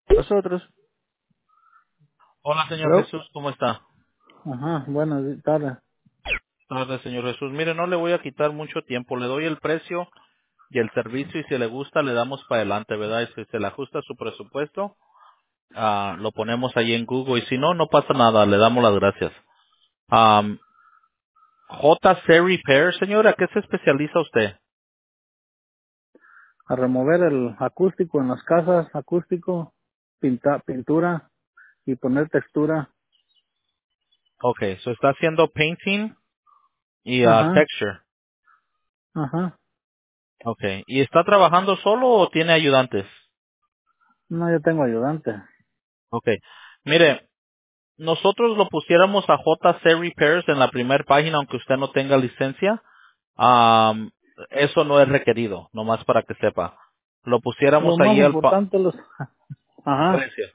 Nosotros. Hola, señor ¿Hello? Jesús, ¿cómo está? Ajá, buenas tardes. Buenas, señor Jesús. Mire, no le voy a quitar mucho tiempo. Le doy el precio y el servicio y si le gusta le damos para adelante, ¿verdad? Y si se le ajusta su presupuesto, lo ponemos ahí en Google y si no, no pasa nada, le damos las gracias. Um, JC Repair, señora, ¿qué se especializa usted? A remover el acústico en las casas, acústico, pintura y poner textura. Okay, so está haciendo painting y Ajá, texture. ajá. Okay, ¿y está trabajando solo o tiene ayudantes? No, yo tengo ayudante. Okay, mire, nosotros lo pusiéramos a JC Repairs en la primera página aunque usted no tenga licencia. Am, Eso no es requerido, nomás para que sepa. Lo pusiéramos Lo más ahí importante los, ajá. precio.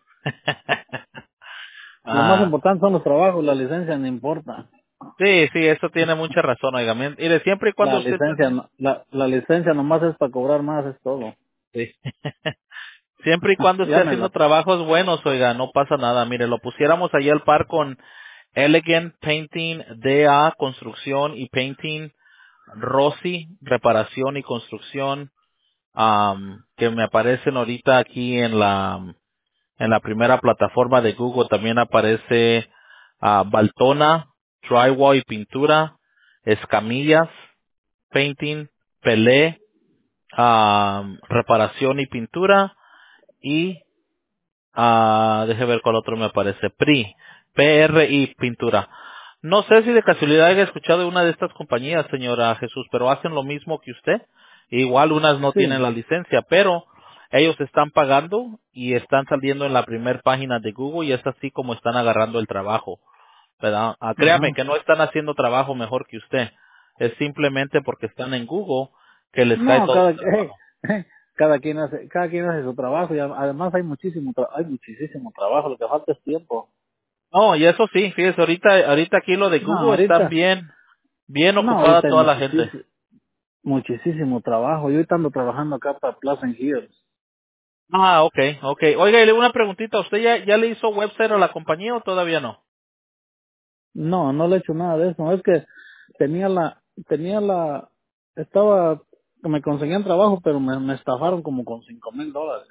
Lo más Ah, importante son los trabajos, la licencia no importa. sí, sí, eso tiene mucha razón, oiga. Mire, siempre y cuando La usted esté licencia, haciendo, la licencia nomás es para cobrar más, es todo. sí. Siempre y cuando esté haciendo Llámela. trabajos buenos, oiga, no pasa nada. Mire, lo pusiéramos ahí al par con Elegant Painting, DA, construcción y painting, Rossi, reparación y construcción, que me aparecen ahorita aquí en la primera plataforma de Google. También aparece Baltona, drywall y pintura, Escamillas, painting, Pelé, reparación y pintura y deje ver cuál otro me aparece, PRI pintura. No sé si de casualidad haya escuchado de una de estas compañías, señora Jesús, pero hacen lo mismo que usted. Igual unas no tienen Sí. la licencia, pero ellos están pagando y están saliendo en la primera página de Google y es así como están agarrando el trabajo, ¿verdad? Créame Ajá. que no están haciendo trabajo mejor que usted. Es simplemente porque están en Google que les cae No, todo el trabajo. cada quien hace su trabajo y además hay muchísimo trabajo, lo que falta es tiempo. No, y eso sí, fíjese, ahorita aquí lo de No, Google están bien no, ocupada ahorita hay toda la gente. muchísimo trabajo. Yo ahorita ando trabajando acá para Pleasant Hills. Okay. Oiga, y le una preguntita, ¿usted ya le hizo website a la compañía o todavía no? No, no le he hecho nada de eso. Es que tenía tenía la, estaba, me conseguían trabajo, pero me estafaron como con $5,000.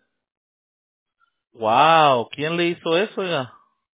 Wow, ¿quién le hizo eso, oiga?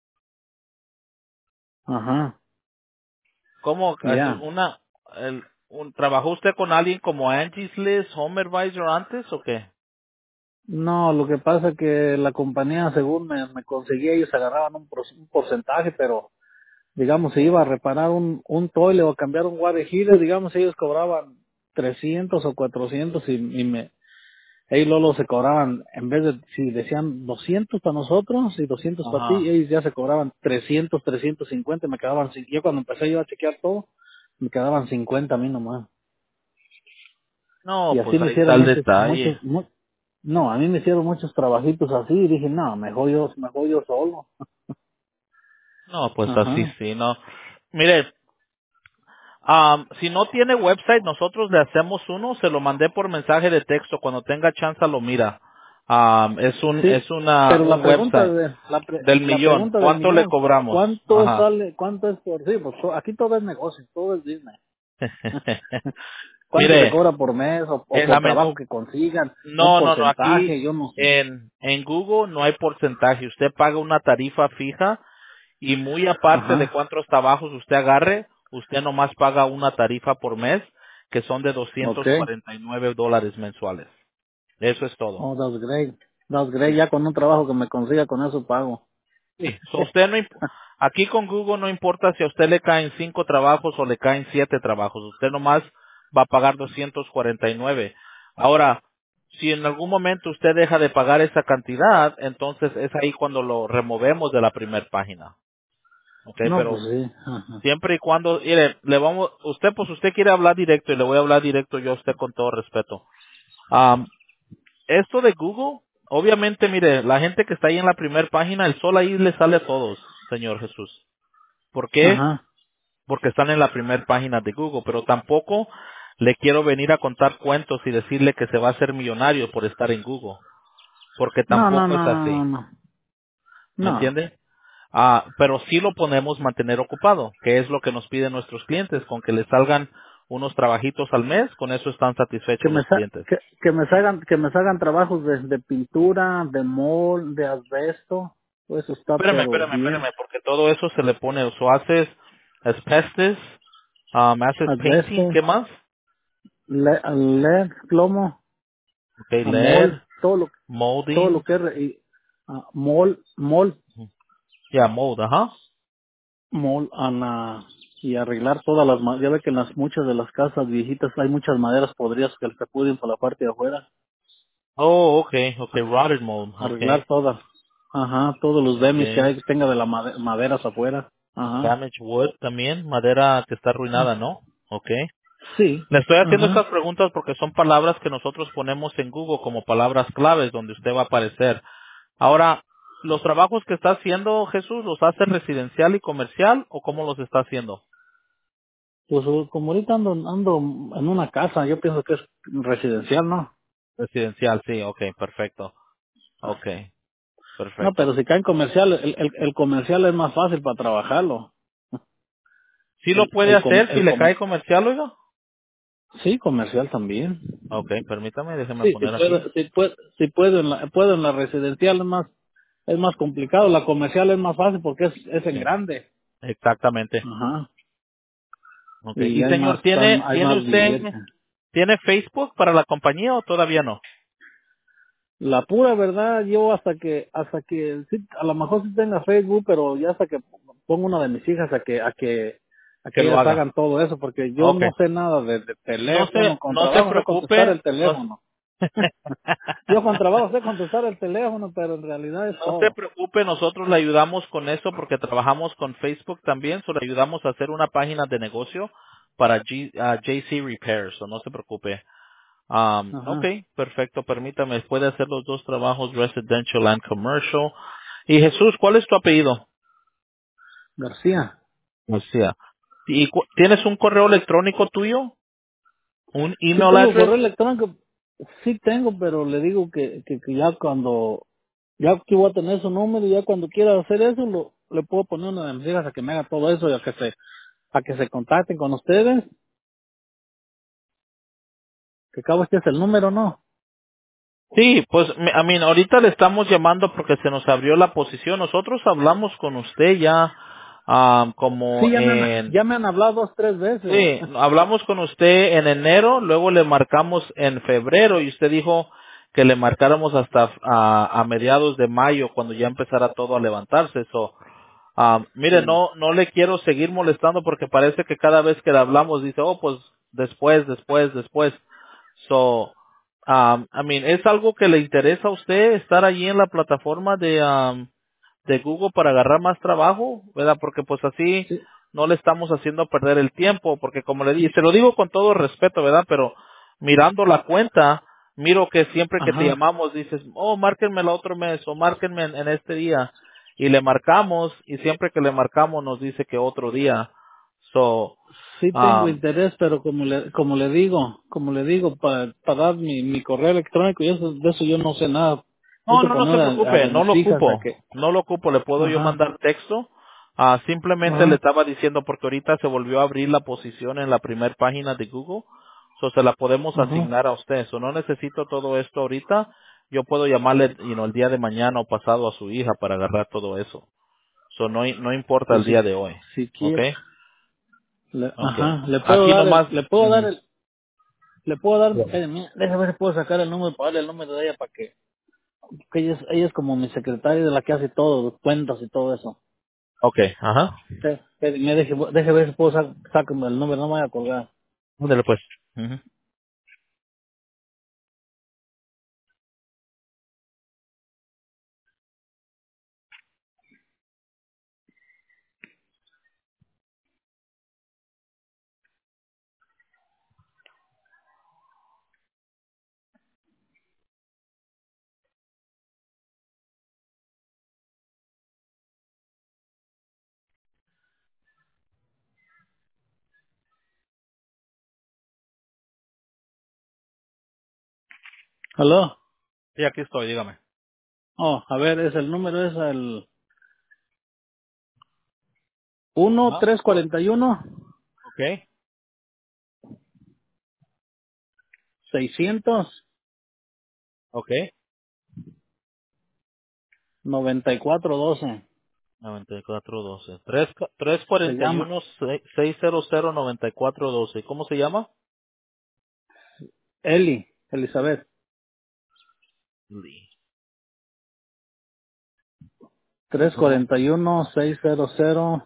Ajá, ¿Cómo? ya. ¿Trabajó usted con alguien como Angie's List, Home Advisor antes o qué? No, lo que pasa que la compañía, según me conseguía, ellos agarraban un porcentaje, pero digamos, si iba a reparar un toile o a cambiar un water heater, digamos, ellos cobraban 300 o 400 ellos luego se cobraban, en vez de, si decían 200 para nosotros y 200 para ti, Ajá. ellos ya se cobraban 350 me quedaban, yo cuando empecé yo a chequear todo, me quedaban 50 a mí nomás. No, Y así pues me ahí hicieron está el detalle. no, a mí me hicieron muchos trabajitos así y dije, no, mejor yo solo. No, pues así Ajá. sí, no. Mire, si no tiene website, nosotros le hacemos uno, se lo mandé por mensaje de texto, cuando tenga chance lo mira. Sí, pero Un website del la millón. pregunta del ¿Cuánto le millón, cobramos? Ajá. cuánto es por sí? Pues aquí todo es negocio, todo es business. ¿Cuánto se Mire, cobra por mes o por trabajo que consigan? Un no, aquí porcentaje, yo no sé. en Google no hay porcentaje. Usted paga una tarifa fija y muy aparte de Ajá, cuántos trabajos usted agarre, usted nomás paga una tarifa por mes que son de okay. $249 mensuales. Eso es todo. Oh, that's great. That's great. Sí. Ya con un trabajo que me consiga, con eso pago. Sí. So, usted aquí con Google no importa si a usted le caen 5 trabajos o le caen 7 trabajos. Usted nomás va a pagar 249. Ahora, si en algún momento usted deja de pagar esa cantidad, entonces es ahí cuando lo removemos de la primera página. ¿Ok? No, pues Pero sí. Ajá. siempre y cuando, mire, usted quiere hablar directo y le voy a hablar directo yo a usted con todo respeto. Esto de Google, obviamente, mire, la gente que está ahí en la primera página, el sol ahí le sale a todos, Señor Jesús. ¿Por qué? Ajá. Porque están en la primera página de Google, pero tampoco le quiero venir a contar cuentos y decirle que se va a hacer millonario por estar en Google, porque No, no, tampoco es no, no, no, así. no. ¿me No, entiende? Pero sí lo podemos mantener ocupado, que es lo que nos piden nuestros clientes, con que les salgan unos trabajitos al mes, con eso están que satisfechos me los clientes. que me salgan trabajos de pintura, de mol, de asbesto, todo eso está pero bien. Espérame, porque todo eso se le pone, o haces asbestos, haces painting, Asbesto, ¿qué más? LED, plomo, Okay, LED, mol, todo lo molding, que es mol, mold, ajá. mol y arreglar todas ya ve que en las muchas de las casas viejitas hay muchas maderas podridas que se pudren por la parte de afuera. Oh, okay, rotted mold, Arreglar okay, todas. Ajá, todos los damage que okay. hay que tenga de la maderas afuera. Ajá. Damaged wood también, madera que está arruinada, ¿no? Okay. Sí. Le estoy haciendo estas Ajá. preguntas porque son palabras que nosotros ponemos en Google como palabras claves donde usted va a aparecer. Ahora, ¿los trabajos que está haciendo Jesús los hace residencial y comercial o cómo los está haciendo? Pues como ahorita ando en una casa, yo pienso que es residencial, ¿no? Residencial, sí, okay, perfecto. Okay, No, pero perfecto. si cae en comercial, el comercial es más fácil para trabajarlo. ¿Sí lo puede hacer si El le com cae comercial, oiga? sí, comercial también. Okay, permítame, déjeme Sí, poner aquí. si puedo puedo en la residencial es más complicado, la comercial es más fácil porque es en Sí, grande. exactamente. Ajá. Okay. Y Y señor, hay ¿tiene más usted, billete. tiene Facebook para la compañía o todavía no? La pura verdad, yo hasta que sí, a lo mejor sí tenga Facebook, pero ya hasta que pongo una de mis hijas a Que que lo ellas haga. hagan todo eso, porque yo Okay. no sé nada de teléfono, con No se trabajo sé contestar preocupe, el teléfono. Yo con trabajo sé contestar el teléfono, pero en realidad es no se todo. preocupe, nosotros le ayudamos con eso porque trabajamos con Facebook también, solo le ayudamos a hacer una página de negocio para JC Repairs, so no se preocupe. Ajá. Okay, perfecto, permítame, puede hacer los dos trabajos, residential and commercial. Y Jesús, ¿cuál es tu apellido? García. García. ¿Y tienes un correo electrónico tuyo? ¿Un Sí email tengo address? correo electrónico, sí tengo, pero le digo que ya que voy a tener su número y ya cuando quiera hacer eso, le puedo poner una de mis hijas a que me haga todo eso y a que se contacten con ustedes, que cabo este es el número, ¿no? Sí, pues, ahorita le estamos llamando porque se nos abrió la posición. Nosotros hablamos con usted ya, como Sí, en, ya me han hablado 2, 3 veces. sí, hablamos con usted en enero, luego le marcamos en febrero y usted dijo que le marcáramos hasta a mediados de mayo cuando ya empezara todo a levantarse. So, mire, Sí, no le quiero seguir molestando porque parece que cada vez que le hablamos dice, oh, pues después. So, ¿es algo que le interesa a usted estar allí en la plataforma de Google para agarrar más trabajo, ¿verdad? Porque pues así sí, no le estamos haciendo perder el tiempo, porque como le dije, se lo digo con todo respeto, ¿verdad? Pero mirando la cuenta, miro que siempre que te ajá. llamamos dices, oh, márquenme el otro mes o márquenme en este día. Y le marcamos y siempre que le marcamos nos dice que otro día. So, Sí tengo um, interés, pero como le digo, para dar mi correo electrónico y eso, de eso yo no sé nada. Necesito no se poner a preocupe, de mis hijas a que, no lo ocupo, le puedo yo ajá, mandar texto. Simplemente le ajá, estaba diciendo porque ahorita se volvió a abrir la posición en la primera página de Google, so se la podemos ajá. asignar a usted. So no necesito todo esto ahorita, yo puedo llamarle, el día de mañana o pasado a su hija para agarrar todo eso. So no importa el Pues día de hoy, si ¿ok? quiere, Ok. Aquí dar nomás, ujú. le puedo dar, déjame ver si puedo sacar el número para darle el número de ella para que ella es como mi secretaria de la que hace todo, los cuentas y todo eso. Ok, ajá. Sí, deje ver si puedo sacarme el número, no me voy a colgar. Ándale pues. Ujú. ¿Aló? Sí, aquí estoy, dígame. Oh, a ver, es el número, es el... uno Ajá. tres cuarenta y uno Okay. 600 Okay. 9412. 9412. 3 Se llama 41 600 9412. ¿Cómo se llama? Elizabeth. Lee. tres Oh, cuarenta y uno 600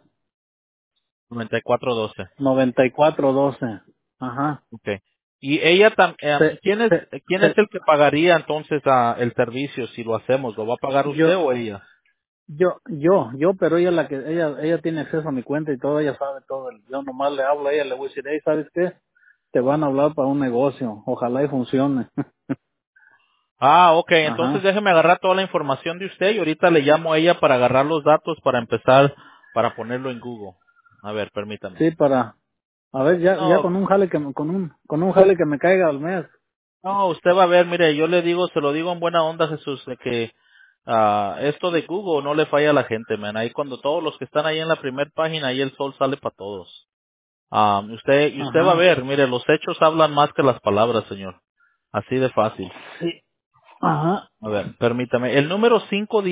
9412. 9412. Ajá. Okay. Y ella Se, quién es se, el que pagaría entonces el servicio si lo hacemos? ¿Lo va a pagar usted yo, o ella? pero ella la que ella tiene acceso a mi cuenta y todo, ella sabe todo. Yo nomás le hablo a ella, le voy a decir, hey, ¿sabes qué? Te van a hablar para un negocio, ojalá y funcione. Ah, okay. Entonces Ajá. déjeme agarrar toda la información de usted y ahorita le llamo a ella para agarrar los datos para empezar, para ponerlo en Google. A ver, permítame. Sí, para, a ver, ya No, con un jale con un jale que me caiga al mes. no, usted va a ver, mire, yo le digo, se lo digo en buena onda, Jesús, de que esto de Google no le falla a la gente, man. Ahí cuando todos los que están ahí en la primera página, ahí el sol sale para todos. Usted va a Ajá. ver, mire, los hechos hablan más que las palabras, señor. Así de fácil. Sí. Ajá. A ver, permítame. El número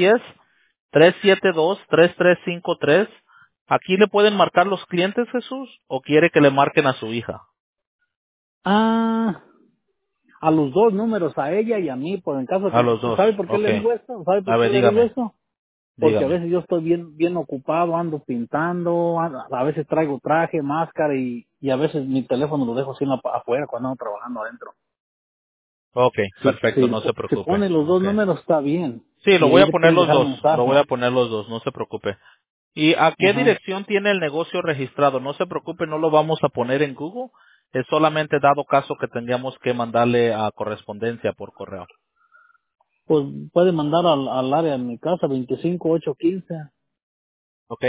510-372-3353. ¿Aquí le pueden marcar los clientes, Jesús? ¿O quiere que le marquen a su hija? Ah, a los dos números, a ella y a mí, por en caso A que, los dos. ¿sabe por qué Ok. le digo esto? ¿Sabe A por qué ver, le digo dígame. esto? Porque a Dígame. veces yo estoy bien ocupado, ando pintando, a veces traigo traje, máscara y a veces mi teléfono lo dejo así afuera cuando ando trabajando adentro. Ok, perfecto, Si, no se si preocupe. pone los dos Ok. números está bien Sí, lo y voy ahí a le poner puedes los dejar dos. Lo voy mensaje. a poner los dos, no se preocupe. ¿Y a qué Ajá. dirección tiene el negocio registrado? No se preocupe, no lo vamos a poner en Google. Es solamente dado caso que tengamos que mandarle a correspondencia por correo. Pues puede mandar al área de mi casa 25815, Ok.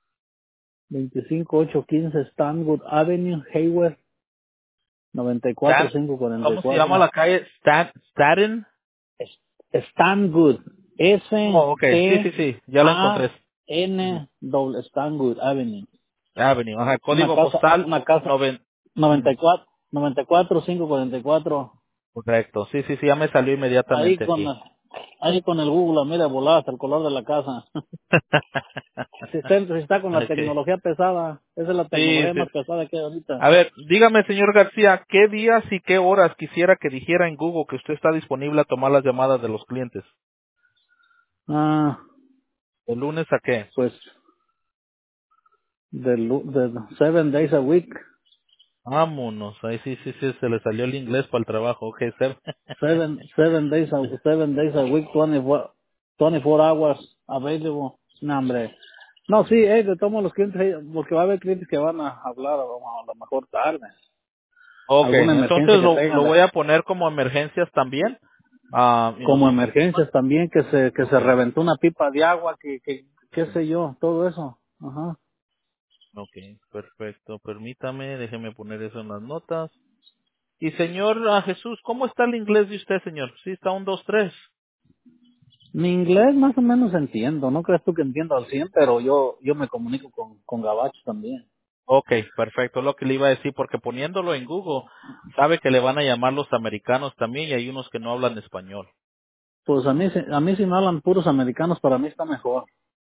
25815 Stanwood Avenue, Hayward, Stan- ¿Cómo se llama 94544. la calle? Staten. Stanwood, Oh, ok. Sí, sí, sí. Ya la encontré. Ujú. Stanwood Avenue. Avenue. Ajá. Una Código casa, postal una casa, 9. 94, 94544. Correcto. Sí, sí, sí. Ya me salió Ahí inmediatamente con aquí. la, ahí con el Google, mira, volada hasta el color de la casa. Si está con la Okay. tecnología pesada, esa es la Sí, tecnología sí. más pesada que hay ahorita. A ver, dígame, señor García, ¿qué días y qué horas quisiera que dijera en Google que usted está disponible a tomar las llamadas de los clientes? Ah, ¿De lunes a qué? pues, de 7 days a week, Vámonos. Ahí sí, sí, sí, se le salió el inglés para el trabajo. Ok, seven days a week, 24 hours available. No, hombre. No, sí, de todos los clientes, porque va a haber clientes que van a hablar a lo mejor tarde. ok, Alguna emergencia entonces que lo tengan, voy a poner como emergencias también. Y como nomás. emergencias también, que Ok, se reventó una pipa de agua, qué ok, sé yo, todo eso. Ajá. ok, perfecto. Permítame, déjeme poner eso en las notas. Y señor Jesús, ¿cómo está el inglés de usted, señor? Sí, está un 2 3. Mi inglés más o menos entiendo, no crees tú que entiendo al 100, pero yo me comunico con gabachos también. Ok, perfecto, lo que le iba a decir, porque poniéndolo en Google, sabe que le van a llamar los americanos también y hay unos que no hablan español. Pues a mí si me hablan puros americanos, para mí está mejor.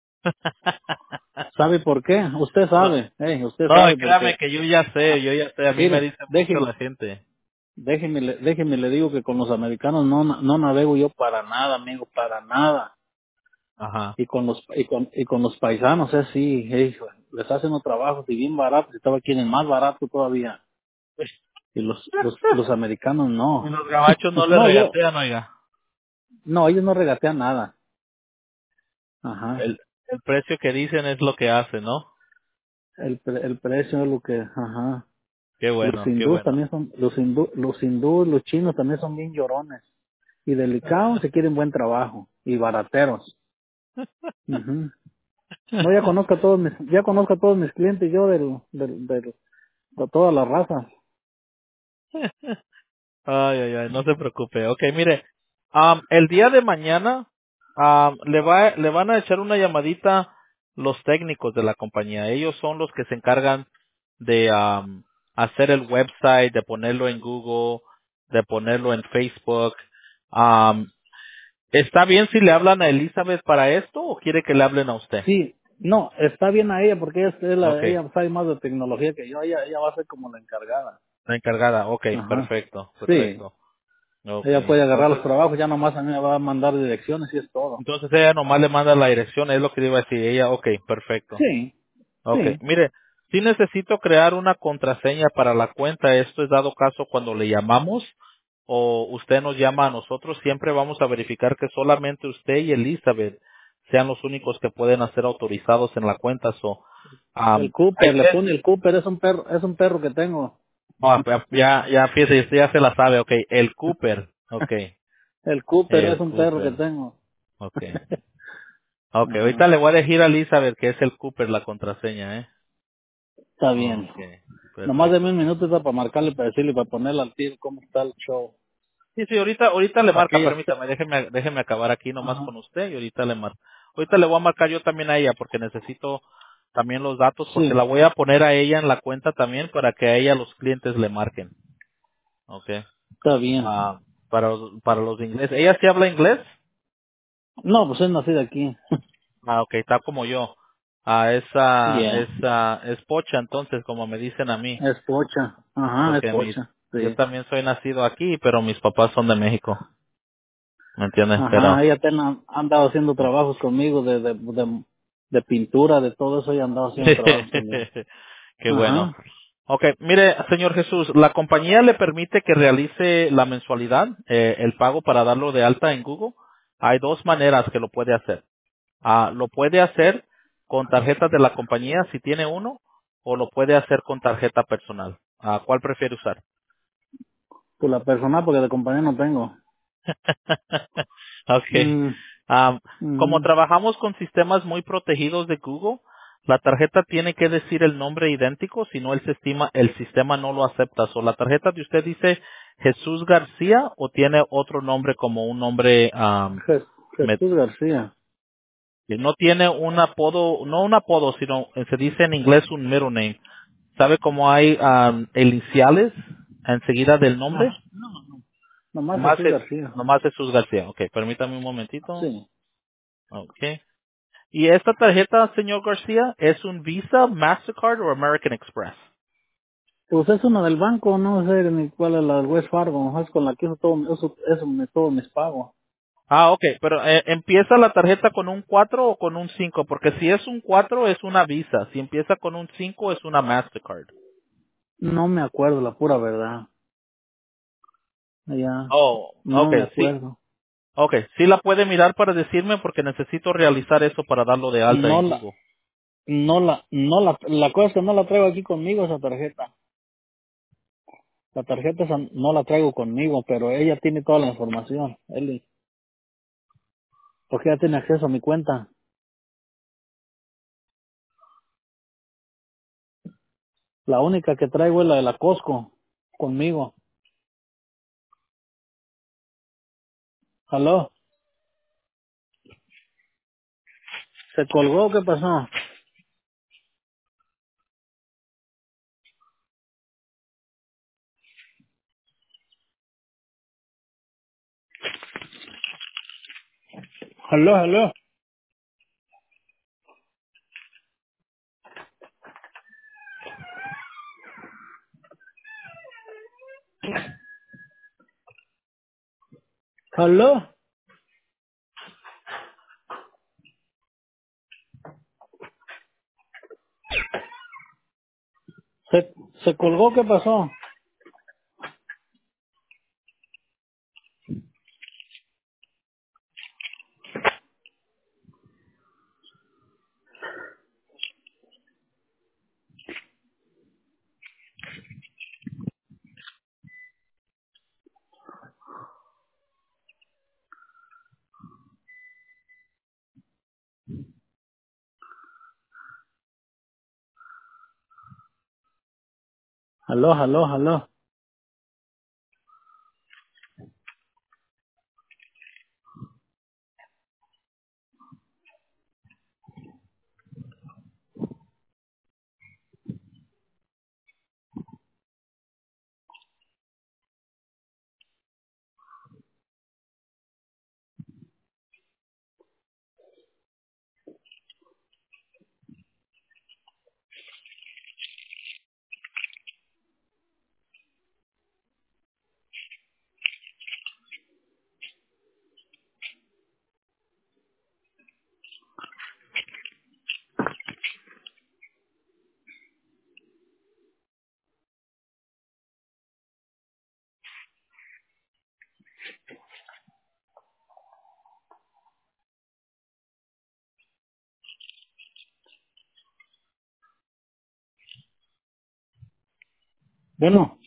¿Sabe por qué? Usted No, sabe, usted no, y sabe créame porque, que yo ya sé, a mí me mire, dice mucho la gente. déjeme le digo que con los americanos no navego yo para nada, amigo, para nada. Ajá. Y con los paisanos, sí, hijo, les hacen los trabajos y bien baratos, y estaba aquí en el más barato todavía. Y los americanos Y no. los gabachos no le No, regatean, oiga. no, ellos no regatean nada. Ajá. El precio que dicen es lo que hace, ¿no? El precio es lo que, ajá. Qué Los bueno, qué hindús bueno. también son, los chinos también son bien llorones. Y delicados se quieren buen trabajo. Y barateros. Ujú. No, ya conozco a todos mis clientes yo de todas las razas. Ay, ay, ay, no se preocupe. Ok, mire, el día de mañana le van a echar una llamadita los técnicos de la compañía. Ellos son los que se encargan de hacer el website, de ponerlo en Google, de ponerlo en Facebook. Am, ¿Está bien si le hablan a Elizabeth para esto o quiere que le hablen a usted? Sí, no, está bien a ella porque Okay, ella sabe más de tecnología que yo. Ella va a ser como la encargada. la encargada. Okay, Ajá. perfecto, Sí, perfecto. ella Okay, puede agarrar entonces, los trabajos, ya nomás a mí me va a mandar direcciones y es todo. entonces ella nomás le manda la dirección, es lo que le iba a decir. Ella, okay, perfecto. Sí, Okay, sí, mire, si necesito crear una contraseña para la cuenta, esto es dado caso cuando le llamamos o usted nos llama a nosotros, siempre vamos a verificar que solamente usted y Elizabeth sean los únicos que pueden ser autorizados en la cuenta. el Hay Cooper, le que, pone el Cooper, es un perro que tengo. ya, fíjese, usted ya se la sabe, okay, el Cooper, okay, El Cooper es el un perro que Cooper, tengo. okay, okay, ahorita Ajá, le voy a decir a Elizabeth que es el Cooper la contraseña, está bien. okay, Nomás de perfecto. 1 minuto para marcarle, para decirle, para ponerle al tiro cómo está el show. Sí, sí, ahorita le Para que marca, ella esté. permítame, déjeme acabar aquí nomás Ajá, con usted y ahorita le marco. Ahorita le voy a marcar yo también a ella porque necesito también los datos porque sí, la voy a poner a ella en la cuenta también para que a ella los clientes le marquen. Okay. está bien. Ah, para los de inglés. ¿Ella sí habla inglés? No, pues es nacida aquí. Ah, okay, está como yo. Yeah, Es pocha entonces, como me dicen a mí, es pocha. Ajá, es porque pocha. yo Sí. también soy nacido aquí, pero mis papás son de México, ¿me entiendes? Ajá, Pero ella ha andado haciendo trabajos conmigo de pintura, de todo eso, ella ha andado haciendo trabajos conmigo. qué bueno. Ajá, Ok, mire, señor Jesús, la compañía le permite que realice la mensualidad, el pago para darlo de alta en Google. Hay dos maneras que lo puede hacer. Lo puede hacer con tarjetas de la compañía si tiene uno, o lo puede hacer con tarjeta personal. ¿Cuál prefiere usar? por la personal, porque de compañía no tengo. Okay. Mm, Am, Como mm. trabajamos con sistemas muy protegidos de Google, la tarjeta tiene que decir el nombre idéntico, si no el sistema no lo acepta. ¿O la tarjeta de usted dice Jesús García o tiene otro nombre como un nombre Je- met- Jesús García. que no tiene un apodo, no un apodo, sino se dice en inglés un middle name? ¿Sabe cómo hay iniciales enseguida del nombre? Ah, nomás Nomás, Jesús García. nomás Jesús García. Ok, permítame un momentito. Sí. Ok. ¿Y esta tarjeta, señor García, es un Visa, Mastercard o American Express? Pues es una del banco, no sé ni cuál es la del West Fargo, es con la que hizo todos mis pagos. Ok, pero ¿empieza la tarjeta con un 4 o con un 5? Porque si es un 4 es una Visa, si empieza con un 5 es una Mastercard. No me acuerdo, la pura verdad. Ya, Oh, no ok, me sí. acuerdo. Ok, sí la puede mirar para decirme porque necesito realizar eso para darlo de alta No en la, Google. la cosa es que no la traigo aquí conmigo esa tarjeta. La tarjeta esa no la traigo conmigo, pero ella tiene toda la información, Eli, porque ella tiene acceso a mi cuenta. La única que traigo es la de la Costco, conmigo. ¿Aló? ¿Se colgó? ¿Qué pasó? ¿Aló, aló? ¿Aló? ¿Se, se colgó? ¿Qué pasó? ¿Aló, aló, aló? Bueno,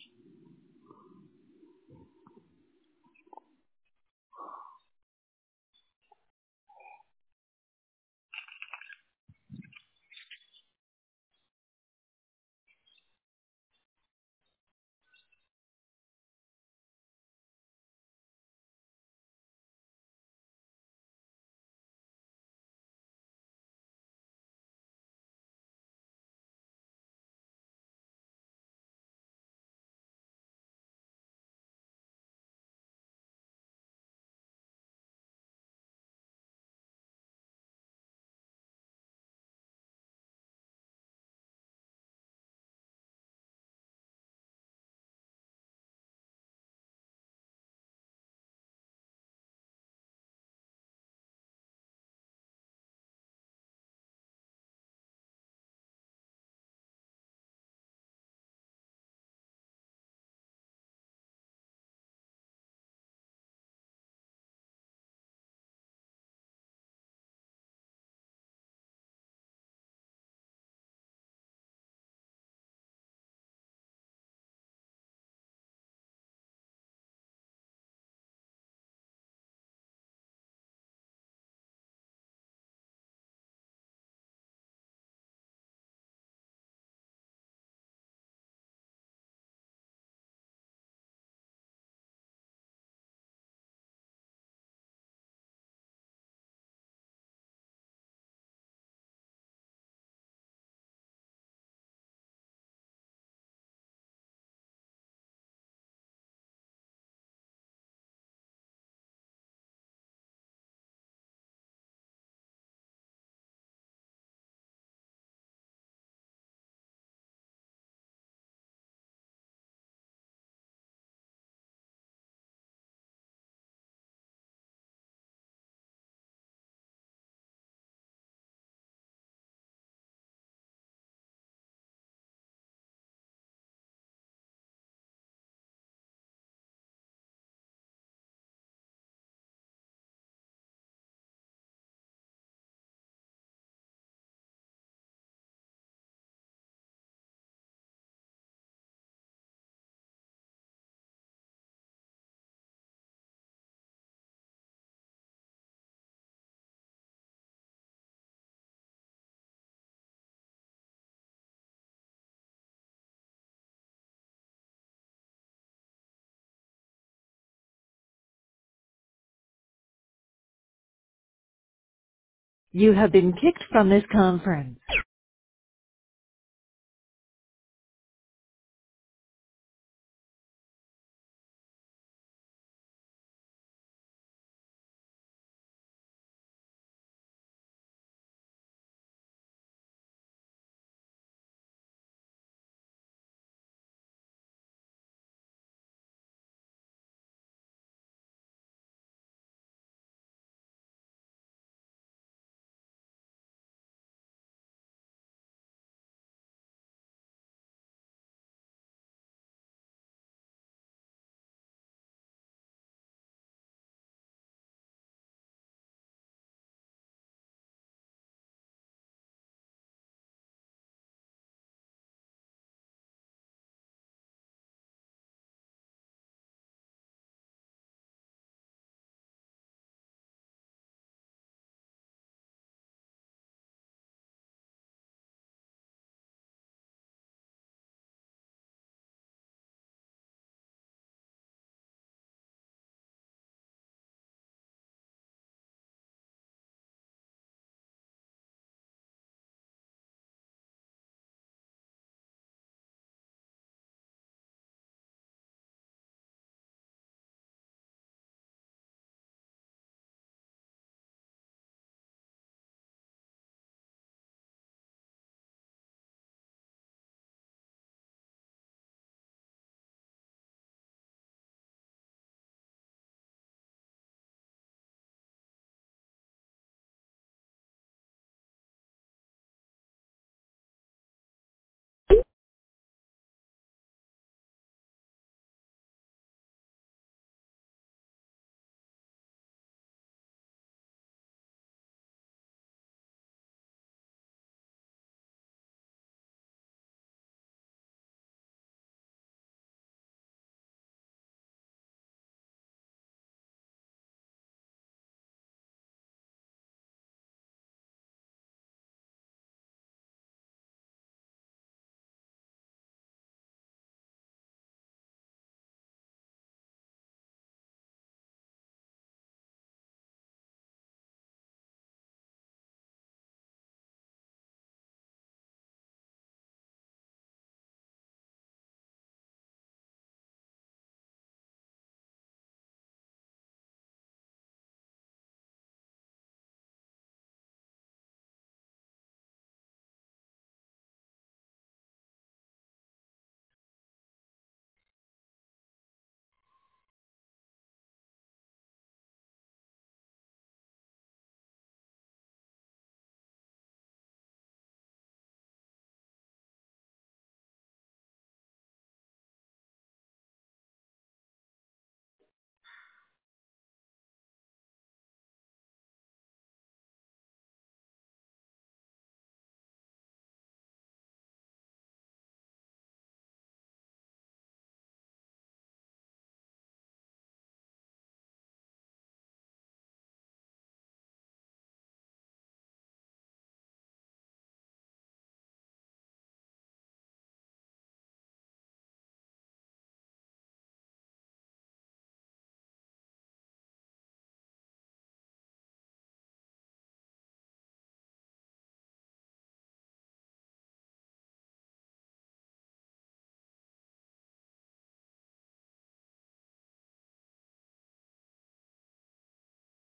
You have been kicked from this conference.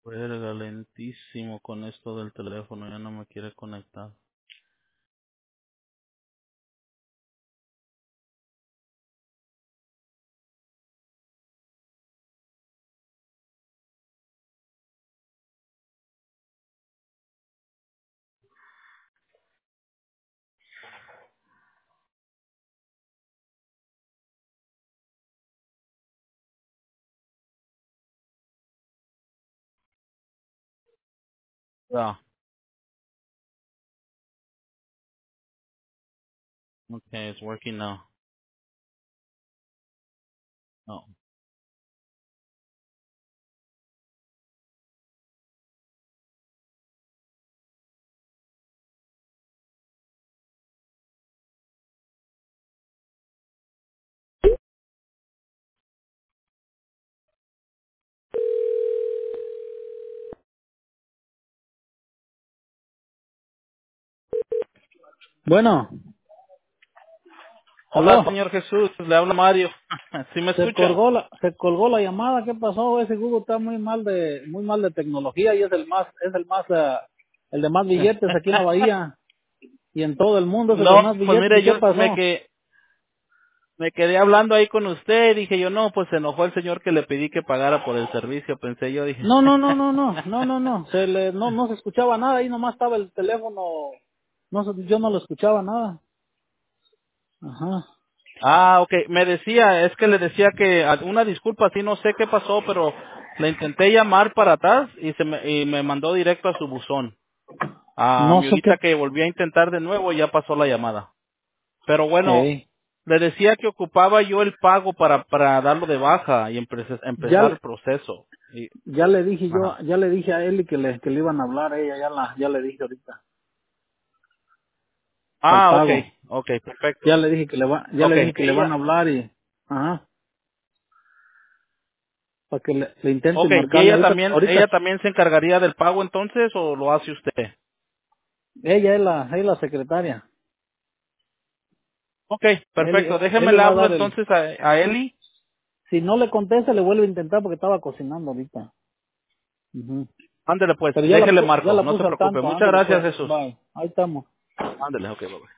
Verga, lentísimo con esto del teléfono, ya no me quiere conectar. Yeah. Okay, it's working now. No. Bueno, Hola, aló. señor Jesús, le habla Mario. ¿Sí me escucha? Se colgó la llamada. ¿Qué pasó? Ese Google está muy mal de tecnología y el de más billetes aquí en la bahía y en todo el mundo es el de No, más pues billetes. mire, ¿Y qué yo pasó? me quedé hablando ahí con usted, dije yo, no, pues se enojó el señor que le pedí que pagara por el servicio, pensé yo, dije. No. No se escuchaba nada. Ahí nomás estaba el teléfono. Yo no lo escuchaba nada. Ajá. Ah, ok, me decía, es que le decía que, una disculpa, sí, no sé qué pasó, pero le intenté llamar para atrás y me mandó directo a su buzón. No Y sé qué. ahorita que volví a intentar de nuevo, ya pasó la llamada. Pero bueno, Ey. le decía que ocupaba yo el pago para darlo de baja y empezar Ya, el proceso. Y, ajá. ya le dije a él que le iban a hablar a ella, ya le dije ahorita, para el Ah, ok, pago. ok, perfecto. Ya Ok, le dije que le van a ella, hablar ajá, para que le intenten ok, y marcarle ella ahorita, también se encargaría del pago entonces o lo hace usted. es la secretaria. Ok, perfecto. Él Déjeme le le va a hablo dar entonces a Eli. si no le contesta le vuelve a intentar porque estaba cocinando ahorita. Ujú. Ándele pues, Pero déjele ya marco, la no se puse al preocupe. tanto, Muchas ándale gracias pues, Jesús. bye, ahí estamos. Ándele, ok, bye.